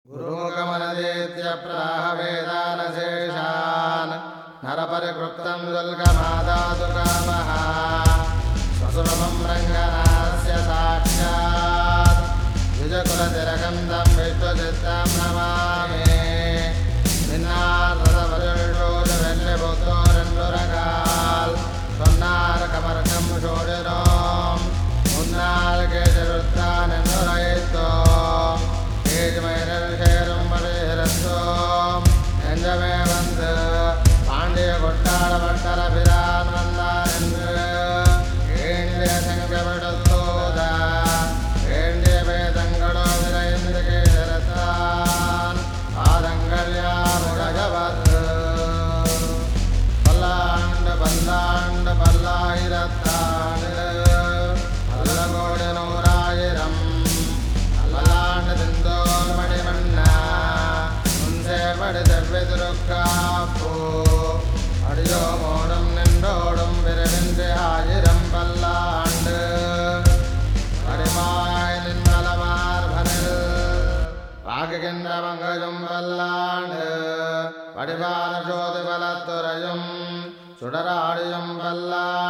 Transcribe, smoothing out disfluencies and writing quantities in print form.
गुरुमुखमनदेत्य प्राह वेदानशेषान् नरपरिकृप्तं दुर्गमादातु कामः स्वसुरमं रङ्गनास्य साक्षात् द्विजकुलतिलकं विष्णुचित्तं नमामि निन्नार्दवरुषोजवेल्यपुत्रोरन्नुरकाल् சொன்னார்கமர்க்கம் சோழனோம் முன்னால் கேஜருத்தானென்னுரைத்தோ கேஜமயனல் சேரும் பரிஹரத்தோம் நெஞ்சமே வந்து பாண்டிய கொட்டாள பட்டர பிரான் வந்தார் என்று ஏண்டிய சங்கமிடத்தோத ஏண்டிய வேதங்களோ விரைந்து கேஜரத்தான் பாதங்கள் யாமுகவது பல்லாண்டு பல்லாயிரத்தாண்டு பல்லகோடி நூறாயிரம் பல்லாண்டு திந்தோர் மணிமன்னா முன்சேவடி செவ்வி திருக்காப்போ அடியோமோடும் நின்றோடும் விரைவின்றி ஆயிரம் பல்லாண்டு அடிமாய் நின்மலமார்பனில் வாகுகின்ற மங்கஜும் பல்லாண்டு வடிவான ஜோதி பலத்துறையும் சுடராடியும் பல்லாண்டு